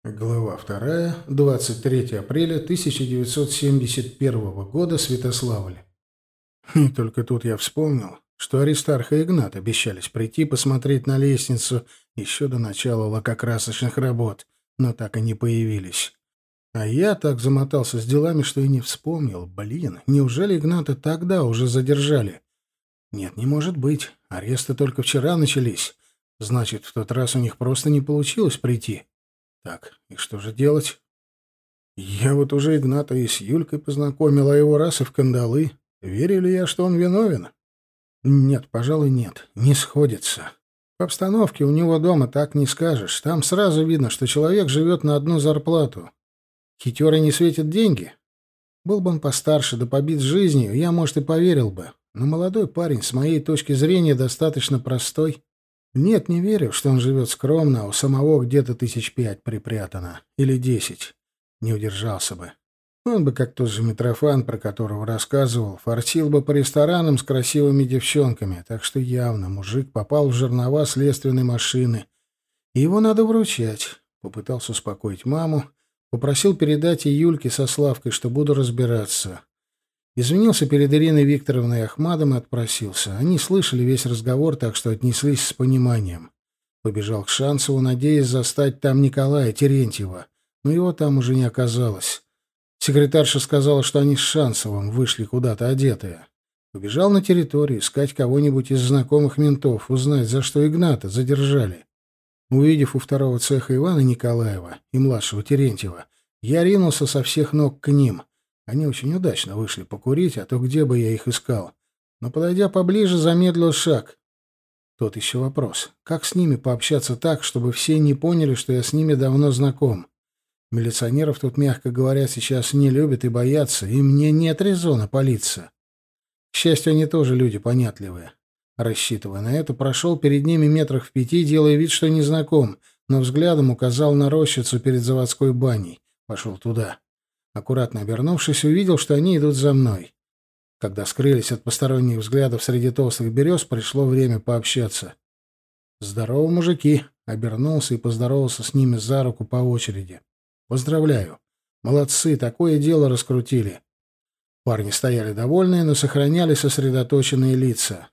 Глава вторая, 23 апреля 1971 года, Святославль. И только тут я вспомнил, что Аристарх и Игнат обещались прийти посмотреть на лестницу еще до начала лакокрасочных работ, но так и не появились. А я так замотался с делами, что и не вспомнил. Блин, неужели Игната тогда уже задержали? Нет, не может быть. Аресты только вчера начались. Значит, в тот раз у них просто не получилось прийти. Так, и что же делать? Я вот уже Игната и с Юлькой познакомил, а его раз и в кандалы. Верю ли я, что он виновен? Нет, пожалуй, нет. Не сходится. По обстановке у него дома так не скажешь. Там сразу видно, что человек живет на одну зарплату. Хитёры не светят деньги. Был бы он постарше, да побит жизнью, я, может, и поверил бы. Но молодой парень, с моей точки зрения, достаточно простой. Нет, не верю, что он живет скромно, а у самого где-то 5 припрятано. Или 10. Не удержался бы. Он бы, как тот же Митрофан, про которого рассказывал, форсил бы по ресторанам с красивыми девчонками. Так что явно мужик попал в жернова следственной машины. И его надо вручать. Попытался успокоить маму. Попросил передать и Юльке со Славкой, что буду разбираться. Извинился перед Ириной Викторовной и Ахмадом и отпросился. Они слышали весь разговор, так что отнеслись с пониманием. Побежал к Шансову, надеясь застать там Николая Терентьева, но его там уже не оказалось. Секретарша сказала, что они с Шансовым вышли куда-то одетые. Побежал на территорию искать кого-нибудь из знакомых ментов, узнать, за что Игната задержали. Увидев у второго цеха Ивана Николаева и младшего Терентьева, я ринулся со всех ног к ним. Они очень удачно вышли покурить, а то где бы я их искал. Но, подойдя поближе, замедлил шаг. Тот еще вопрос. Как с ними пообщаться так, чтобы все не поняли, что я с ними давно знаком? Милиционеров тут, мягко говоря, сейчас не любят и боятся, и мне нет резона палиться. К счастью, они тоже люди понятливые. Рассчитывая на это, прошел перед ними метрах в 5, делая вид, что не знаком, но взглядом указал на рощицу перед заводской баней. Пошел туда. Аккуратно обернувшись, увидел, что они идут за мной. Когда скрылись от посторонних взглядов среди толстых берез, пришло время пообщаться. «Здорово, мужики!» — обернулся и поздоровался с ними за руку по очереди. «Поздравляю! Молодцы, такое дело раскрутили!» Парни стояли довольные, но сохраняли сосредоточенные лица.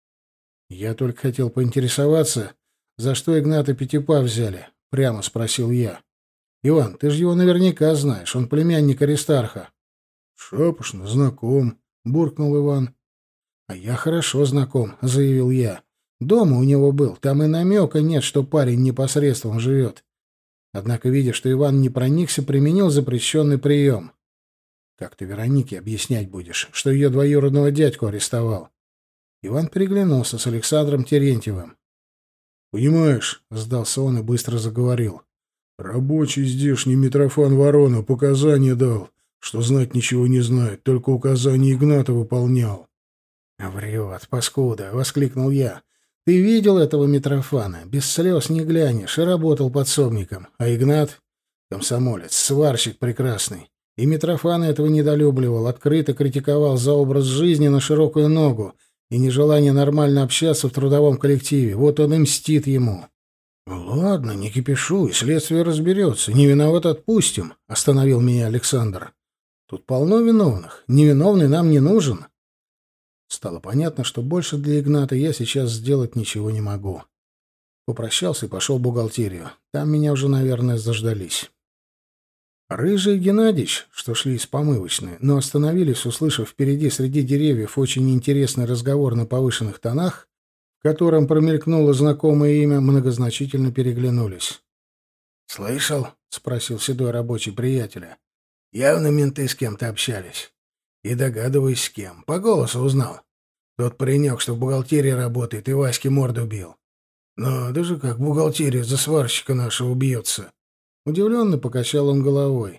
«Я только хотел поинтересоваться, за что Игната Пятипа взяли?» — прямо спросил я. «Иван, ты же его наверняка знаешь, он племянник Аристарха». «Шапошно, знаком», — буркнул Иван. «А я хорошо знаком», — заявил я. «Дома у него был, там и намека нет, что парень непосредством живет». Однако, видя, что Иван не проникся, применил запрещенный прием. «Как ты Веронике объяснять будешь, что ее двоюродного дядьку арестовал?» Иван переглянулся с Александром Терентьевым. «Понимаешь», — сдался он и быстро заговорил, — «рабочий здешний Митрофан Ворона показания дал, что знать ничего не знает, только указания Игната выполнял». «Врет, паскуда!» — воскликнул я. «Ты видел этого Митрофана? Без слез не глянешь, и работал подсобником. А Игнат — комсомолец, сварщик прекрасный. И Митрофан этого недолюбливал, открыто критиковал за образ жизни на широкую ногу и нежелание нормально общаться в трудовом коллективе. Вот он и мстит ему». «Ладно, не кипишуй, следствие разберется. Не виноват отпустим», — остановил меня Александр. «Тут полно виновных. Невиновный нам не нужен». Стало понятно, что больше для Игната я сейчас сделать ничего не могу. Попрощался и пошел в бухгалтерию. Там меня уже, наверное, заждались. Рыжий и Геннадьевич, что шли из помывочной, но остановились, услышав впереди среди деревьев очень интересный разговор на повышенных тонах, в котором промелькнуло знакомое имя, многозначительно переглянулись. «Слышал?» — спросил седой рабочий приятеля. «Явно менты с кем-то общались. И догадываюсь, с кем. По голосу узнал. Тот паренек, что в бухгалтерии работает, и Ваське морду бил. Но даже как бухгалтерия за сварщика нашего бьется». Удивленно покачал он головой.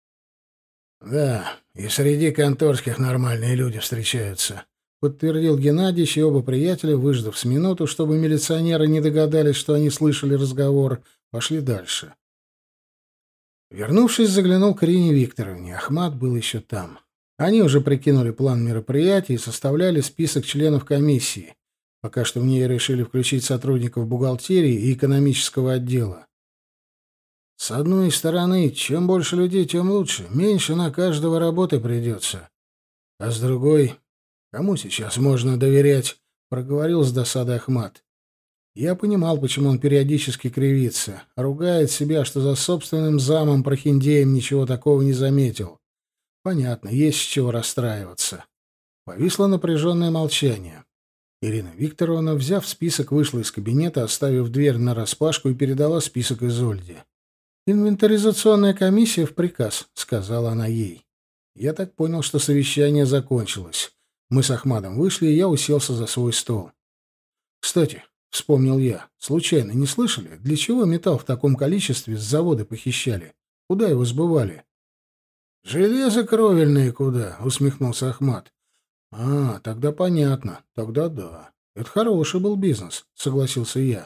«Да, и среди конторских нормальные люди встречаются», — подтвердил Геннадьевич, и оба приятеля, выждав с минуту, чтобы милиционеры не догадались, что они слышали разговор, пошли дальше. Вернувшись, заглянул к Ирине Викторовне. Ахмат был еще там. Они уже прикинули план мероприятий и составляли список членов комиссии. Пока что в ней решили включить сотрудников бухгалтерии и экономического отдела. С одной стороны, чем больше людей, тем лучше. Меньше на каждого работы придется. А с другой, кому сейчас можно доверять? Проговорил с досадой Ахмат. Я понимал, почему он периодически кривится, ругает себя, что за собственным замом прохиндеем ничего такого не заметил. Понятно, есть с чего расстраиваться. Повисло напряженное молчание. Ирина Викторовна, взяв список, вышла из кабинета, оставив дверь нараспашку, и передала список Изольде. «Инвентаризационная комиссия в приказ», — сказала она ей. Я так понял, что совещание закончилось. Мы с Ахмадом вышли, и я уселся за свой стол. «Кстати», — вспомнил я, — «случайно не слышали, для чего металл в таком количестве с завода похищали? Куда его сбывали?» «Железо кровельное куда?» — усмехнулся Ахмад. «А, тогда понятно. Тогда да. Это хороший был бизнес», — согласился я.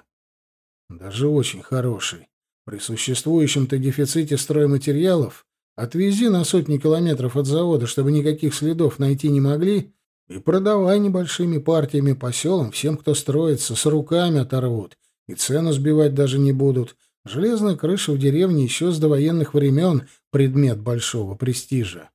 «Даже очень хороший. При существующем-то дефиците стройматериалов отвези на сотни километров от завода, чтобы никаких следов найти не могли, и продавай небольшими партиями по селам всем, кто строится, с руками оторвут, и цену сбивать даже не будут. Железная крыша в деревне еще с довоенных времен — предмет большого престижа».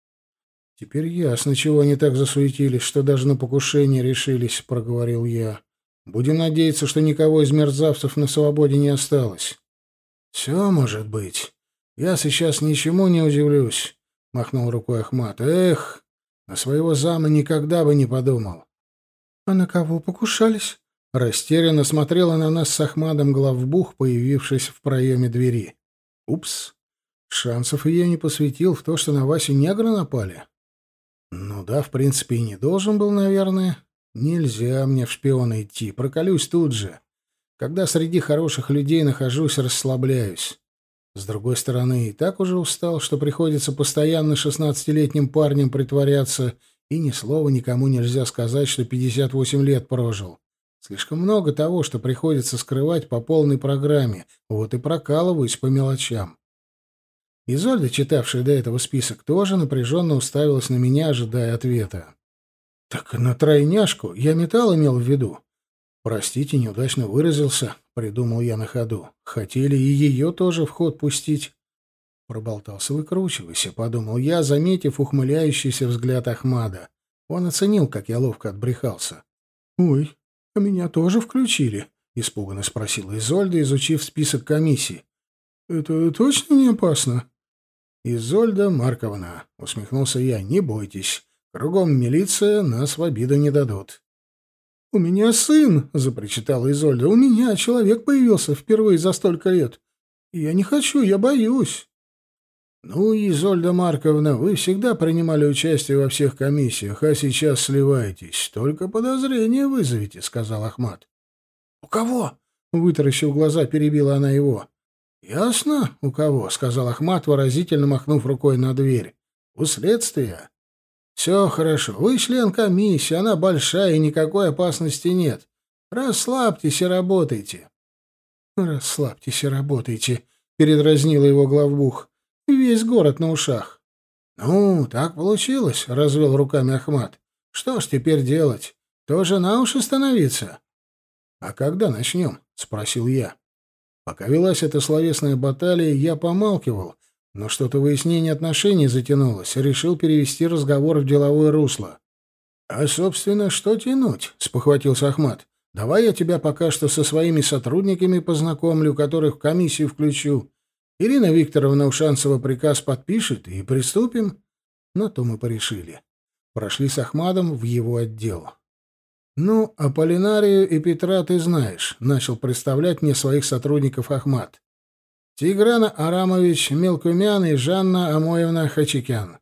«Теперь ясно, чего они так засуетились, что даже на покушение решились», — проговорил я. «Будем надеяться, что никого из мерзавцев на свободе не осталось». «Все может быть. Я сейчас ничему не удивлюсь», — махнул рукой Ахмат. «Эх, на своего зама никогда бы не подумал». «А на кого покушались?» — растерянно смотрела на нас с Ахмадом главбух, появившись в проеме двери. «Упс. Шансов я не посвятил в то, что на Васю негры напали». «Ну да, в принципе, и не должен был, наверное. Нельзя мне в шпионы идти, проколюсь тут же. Когда среди хороших людей нахожусь, расслабляюсь. С другой стороны, и так уже устал, что приходится постоянно 16-летним парнем притворяться, и ни слова никому нельзя сказать, что 58 лет прожил. Слишком много того, что приходится скрывать по полной программе, вот и прокалываюсь по мелочам». Изольда, читавшая до этого список, тоже напряженно уставилась на меня, ожидая ответа. «Так на тройняшку я металл имел в виду». «Простите, неудачно выразился», — придумал я на ходу. «Хотели и ее тоже в ход пустить». «Проболтался, выкручивайся», — подумал я, заметив ухмыляющийся взгляд Ахмада. Он оценил, как я ловко отбрехался. «Ой, а меня тоже включили?» — испуганно спросила Изольда, изучив список комиссий. «Это точно не опасно?» «Изольда Марковна», — усмехнулся я, — «не бойтесь. Кругом милиция, нас в обиду не дадут». «У меня сын», — запричитала Изольда. «У меня человек появился впервые за столько лет. Я не хочу, я боюсь». «Ну, Изольда Марковна, вы всегда принимали участие во всех комиссиях, а сейчас сливаетесь. Только подозрение вызовете», — сказал Ахмат. «У кого?» — вытаращив глаза, перебила она его. «Ясно, у кого», — сказал Ахмат, выразительно махнув рукой на дверь. «У следствия». «Все хорошо. Вы член комиссии, она большая, и никакой опасности нет. Расслабьтесь и работайте». «Расслабьтесь и работайте», — передразнила его главбух. «Весь город на ушах». «Ну, так получилось», — развел руками Ахмат. «Что ж теперь делать? Тоже на уши становиться?» «А когда начнем?» — спросил я. Пока велась эта словесная баталия, я помалкивал, но что-то выяснение отношений затянулось, решил перевести разговор в деловое русло. «А, собственно, что тянуть?» — спохватился Ахмат. «Давай я тебя пока что со своими сотрудниками познакомлю, которых в комиссию включу. Ирина Викторовна Ушанцева приказ подпишет, и приступим». На то мы порешили. Прошли с Ахмадом в его отдел. «Ну, Аполлинарию и Петра ты знаешь», — начал представлять мне своих сотрудников Ахмат. «Тигран Арамович Мелкумян и Жанна Амоевна Хачикян».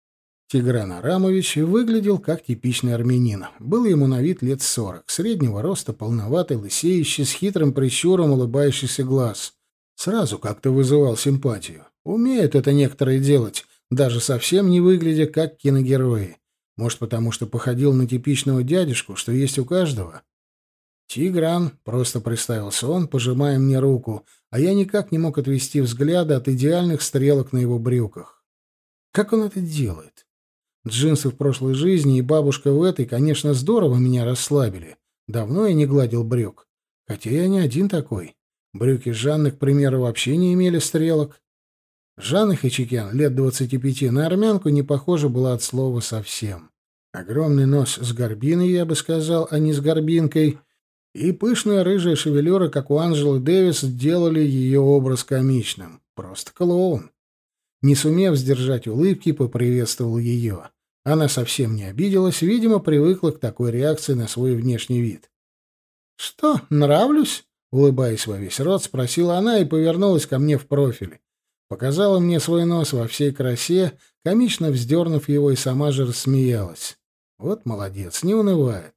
Тигран Арамович выглядел как типичный армянин. Был ему на вид лет 40, среднего роста, полноватый, лысеющий, с хитрым прищуром улыбающийся глаз. Сразу как-то вызывал симпатию. Умеют это некоторые делать, даже совсем не выглядя как киногерои. Может, потому что походил на типичного дядюшку, что есть у каждого? «Тигран», — просто представился он, пожимая мне руку, а я никак не мог отвести взгляда от идеальных стрелок на его брюках. Как он это делает? Джинсы в прошлой жизни и бабушка в этой, конечно, здорово меня расслабили. Давно я не гладил брюк. Хотя я не один такой. Брюки Жанны, к примеру, вообще не имели стрелок. Жанна Хачикян, лет 25, на армянку не похожа была от слова совсем. Огромный нос с горбиной, я бы сказал, а не с горбинкой, и пышная рыжая шевелюра, как у Анжелы Дэвис, делали ее образ комичным. Просто клоун. Не сумев сдержать улыбки, поприветствовал ее. Она совсем не обиделась, видимо, привыкла к такой реакции на свой внешний вид. «Что, нравлюсь?» — улыбаясь во весь рот, спросила она и повернулась ко мне в профиль. Показала мне свой нос во всей красе, комично вздернув его, и сама же рассмеялась. Вот молодец, не унывает.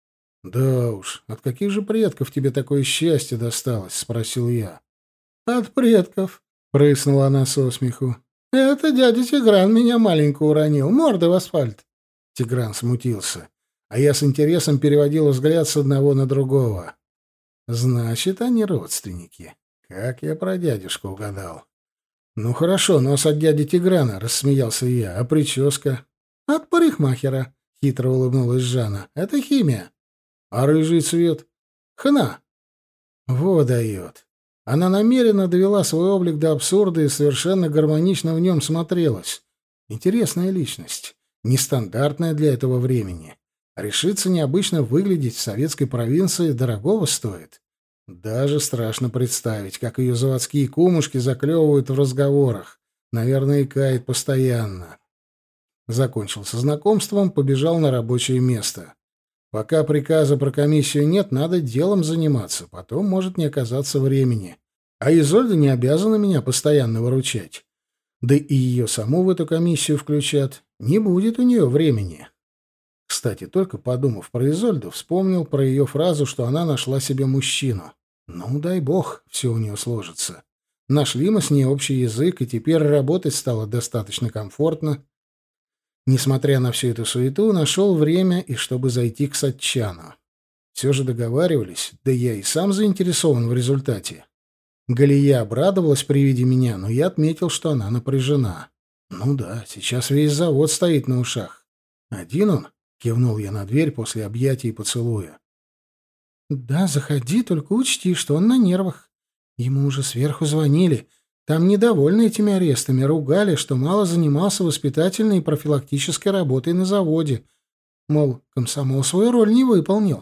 «Да уж, от каких же предков тебе такое счастье досталось?» — спросил я. «От предков», — прыснула она со смеху. «Это дядя Тигран меня маленько уронил, мордой в асфальт». Тигран смутился, а я с интересом переводил взгляд с одного на другого. «Значит, они родственники. Как я про дядюшку угадал». «Ну хорошо, нос от дяди Тиграна», — рассмеялся я. «А прическа?» «От парикмахера», — хитро улыбнулась Жанна. «Это химия». «А рыжий цвет?» «Хна». «Во дает». Она намеренно довела свой облик до абсурда и совершенно гармонично в нем смотрелась. Интересная личность. Нестандартная для этого времени. Решиться необычно выглядеть в советской провинции дорогого стоит. Даже страшно представить, как ее заводские кумушки заклевывают в разговорах. Наверное, икает постоянно. Закончил со знакомством, побежал на рабочее место. Пока приказа про комиссию нет, надо делом заниматься, потом может не оказаться времени. А Изольда не обязана меня постоянно выручать. Да и ее саму в эту комиссию включат. Не будет у нее времени. Кстати, только подумав про Изольду, вспомнил про ее фразу, что она нашла себе мужчину. Ну, дай бог, все у нее сложится. Нашли мы с ней общий язык, и теперь работать стало достаточно комфортно. Несмотря на всю эту суету, нашел время, и чтобы зайти к Сатчану. Все же договаривались, да я и сам заинтересован в результате. Галия обрадовалась при виде меня, но я отметил, что она напряжена. Ну да, сейчас весь завод стоит на ушах. «Один он?» — кивнул я на дверь после объятий и поцелуя. «Да, заходи, только учти, что он на нервах. Ему уже сверху звонили. Там недовольны этими арестами, ругали, что мало занимался воспитательной и профилактической работой на заводе. Мол, комсомол свою роль не выполнил».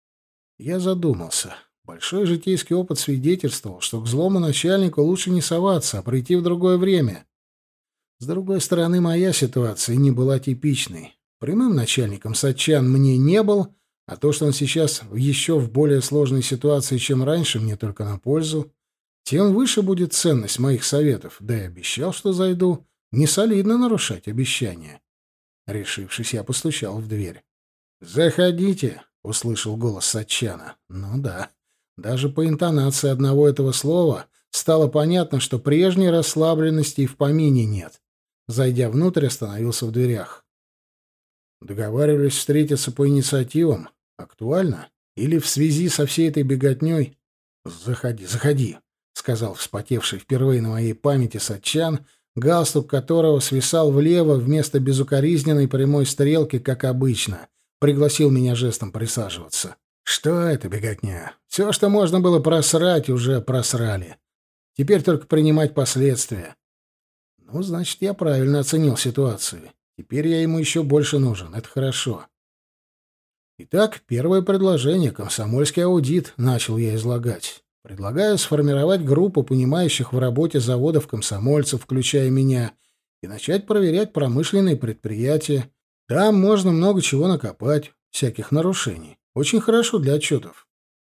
Я задумался. Большой житейский опыт свидетельствовал, что к злому начальнику лучше не соваться, а прийти в другое время. С другой стороны, моя ситуация не была типичной. Прямым начальником Сатчан мне не был, а то, что он сейчас еще в более сложной ситуации, чем раньше, мне только на пользу. Тем выше будет ценность моих советов, да и обещал, что зайду. Не солидно нарушать обещания. Решившись, я постучал в дверь. «Заходите», — услышал голос Сатчана. «Ну да». Даже по интонации одного этого слова стало понятно, что прежней расслабленности и в помине нет. Зайдя внутрь, остановился в дверях. «Договаривались встретиться по инициативам. Актуально? Или в связи со всей этой беготней?» «Заходи, заходи», — сказал вспотевший впервые на моей памяти Сатчан, галстук которого свисал влево вместо безукоризненной прямой стрелки, как обычно. Пригласил меня жестом присаживаться. «Что это беготня? Все, что можно было просрать, уже просрали. Теперь только принимать последствия». Ну, значит, я правильно оценил ситуацию. Теперь я ему еще больше нужен. Это хорошо. Итак, первое предложение — комсомольский аудит, начал я излагать. Предлагаю сформировать группу понимающих в работе заводов комсомольцев, включая меня, и начать проверять промышленные предприятия. Там можно много чего накопать, всяких нарушений. Очень хорошо для отчетов.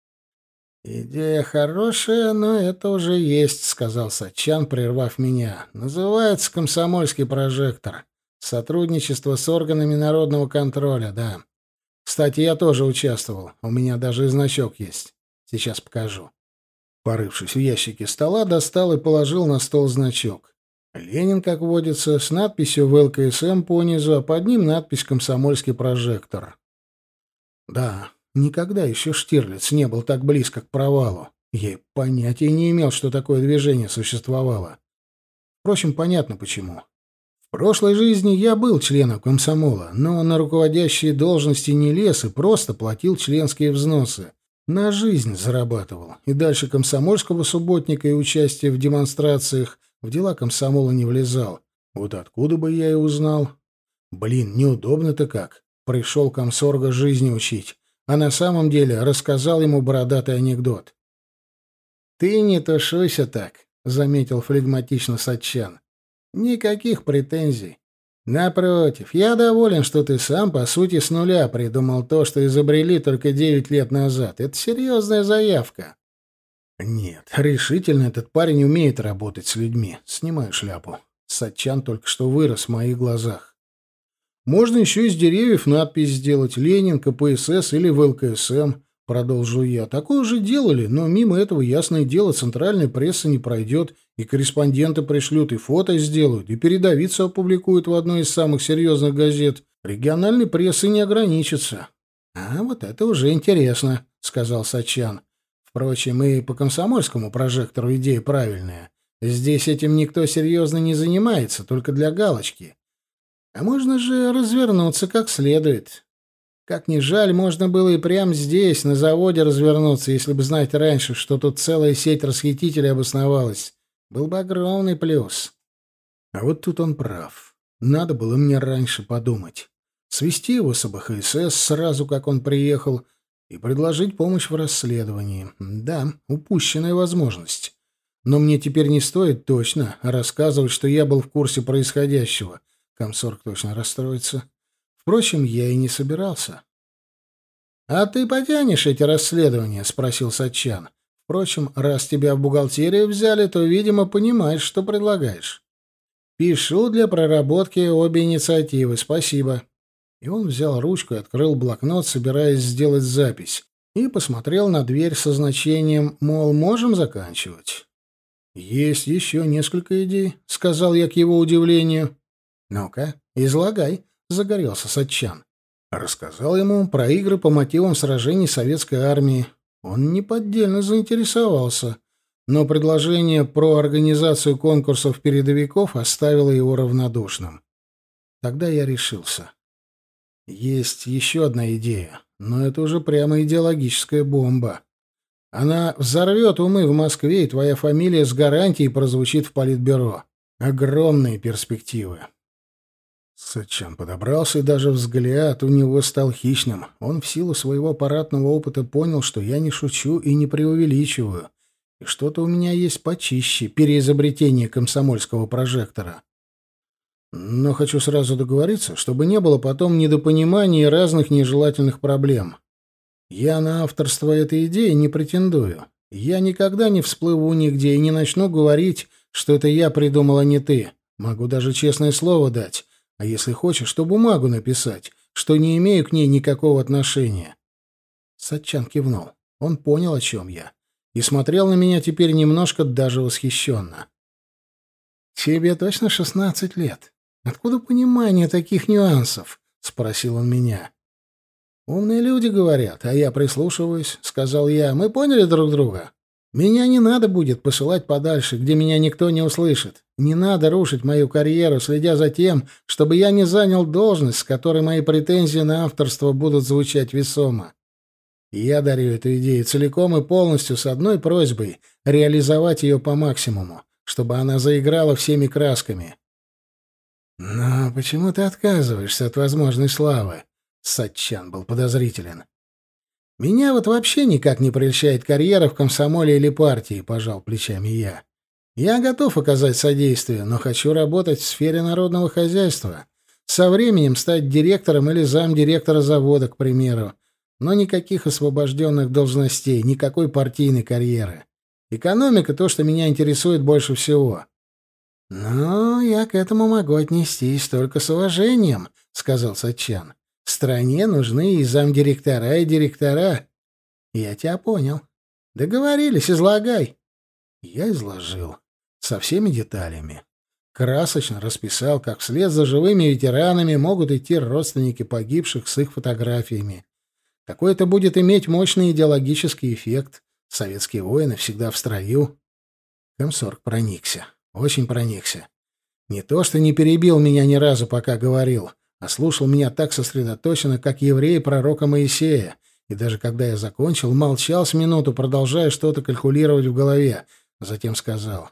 «Идея хорошая, но это уже есть», — сказал Сатчан, прервав меня. «Называется комсомольский прожектор. Сотрудничество с органами народного контроля, да. Кстати, я тоже участвовал. У меня даже и значок есть. Сейчас покажу». Порывшись в ящике стола, достал и положил на стол значок. Ленин, как водится, с надписью ВЛКСМ понизу, а под ним надпись «Комсомольский прожектор». Да, никогда еще Штирлиц не был так близко к провалу. Я и понятия не имел, что такое движение существовало. Впрочем, понятно почему. В прошлой жизни я был членом комсомола, но на руководящие должности не лез и просто платил членские взносы. На жизнь зарабатывал. И дальше комсомольского субботника и участия в демонстрациях в дела комсомола не влезал. Вот откуда бы я и узнал. Блин, неудобно-то как. Пришел комсорга жизни учить. А на самом деле рассказал ему бородатый анекдот. «Ты не тушуйся так», — заметил флегматично Сатчан. «Никаких претензий. Напротив, я доволен, что ты сам, по сути, с нуля придумал то, что изобрели только 9 лет назад. Это серьезная заявка». «Нет, решительно этот парень умеет работать с людьми. Снимаю шляпу. Сатчан только что вырос в моих глазах. Можно еще из деревьев надпись сделать «Ленин, КПСС» или «ВЛКСМ», — продолжил я. Такое уже делали, но мимо этого, ясное дело, центральная пресса не пройдет, и корреспонденты пришлют, и фото сделают, и передовицу опубликуют в одной из самых серьезных газет. Региональной прессы не ограничится. — А вот это уже интересно, — сказал Сачан. Впрочем, и по комсомольскому прожектору идея правильная. Здесь этим никто серьезно не занимается, только для галочки. А можно же развернуться как следует. Как ни жаль, можно было и прямо здесь, на заводе, развернуться, если бы знать раньше, что тут целая сеть расхитителей обосновалась. Был бы огромный плюс. А вот тут он прав. Надо было мне раньше подумать. Свести его с АБХСС сразу, как он приехал, и предложить помощь в расследовании. Да, упущенная возможность. Но мне теперь не стоит точно рассказывать, что я был в курсе происходящего. Комсорг точно расстроится. Впрочем, я и не собирался. — А ты потянешь эти расследования? — спросил Сатчан. — Впрочем, раз тебя в бухгалтерию взяли, то, видимо, понимаешь, что предлагаешь. — Пишу для проработки обе инициативы. Спасибо. И он взял ручку и открыл блокнот, собираясь сделать запись, и посмотрел на дверь со значением, мол, можем заканчивать. — Есть еще несколько идей, — сказал я к его удивлению. — Ну-ка, излагай, — загорелся Сатчан. Рассказал ему про игры по мотивам сражений советской армии. Он неподдельно заинтересовался, но предложение про организацию конкурсов передовиков оставило его равнодушным. Тогда я решился. Есть еще одна идея, но это уже прямо идеологическая бомба. Она взорвет умы в Москве, и твоя фамилия с гарантией прозвучит в политбюро. Огромные перспективы. Сачан подобрался, и даже взгляд у него стал хищным. Он в силу своего аппаратного опыта понял, что я не шучу и не преувеличиваю. И что-то у меня есть почище переизобретение комсомольского прожектора. Но хочу сразу договориться, чтобы не было потом недопониманий и разных нежелательных проблем. Я на авторство этой идеи не претендую. Я никогда не всплыву нигде и не начну говорить, что это я придумал, а не ты. Могу даже честное слово дать. А если хочешь, то бумагу написать, что не имею к ней никакого отношения. Сатчан кивнул. Он понял, о чем я. И смотрел на меня теперь немножко даже восхищенно. — Тебе точно 16 лет? Откуда понимание таких нюансов? — спросил он меня. — Умные люди говорят, а я прислушиваюсь, — сказал я. — Мы поняли друг друга? Меня не надо будет посылать подальше, где меня никто не услышит. Не надо рушить мою карьеру, следя за тем, чтобы я не занял должность, с которой мои претензии на авторство будут звучать весомо. Я дарю эту идею целиком и полностью с одной просьбой — реализовать ее по максимуму, чтобы она заиграла всеми красками. «Но почему ты отказываешься от возможной славы?» Сатчан был подозрителен. «Меня вот вообще никак не прельщает карьера в комсомоле или партии», — пожал плечами я. «Я готов оказать содействие, но хочу работать в сфере народного хозяйства. Со временем стать директором или замдиректора завода, к примеру. Но никаких освобожденных должностей, никакой партийной карьеры. Экономика — то, что меня интересует больше всего». «Ну, я к этому могу отнестись только с уважением», — сказал Сатчан. «Стране нужны и замдиректора, и директора». «Я тебя понял. Договорились, излагай». Я изложил. Со всеми деталями. Красочно расписал, как вслед за живыми ветеранами могут идти родственники погибших с их фотографиями. Какой это будет иметь мощный идеологический эффект. Советские воины всегда в строю. Комсорг проникся. Очень проникся. Не то, что не перебил меня ни разу, пока говорил, а слушал меня так сосредоточенно, как еврей пророка Моисея, И даже когда я закончил, молчал с минуту, продолжая что-то калькулировать в голове. Затем сказал: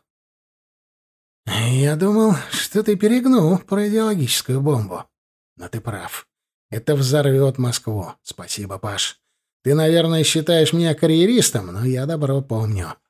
«Я думал, что ты перегнул про идеологическую бомбу. Но ты прав. Это взорвет Москву. Спасибо, Паш. Ты, наверное, считаешь меня карьеристом, но я добро помню.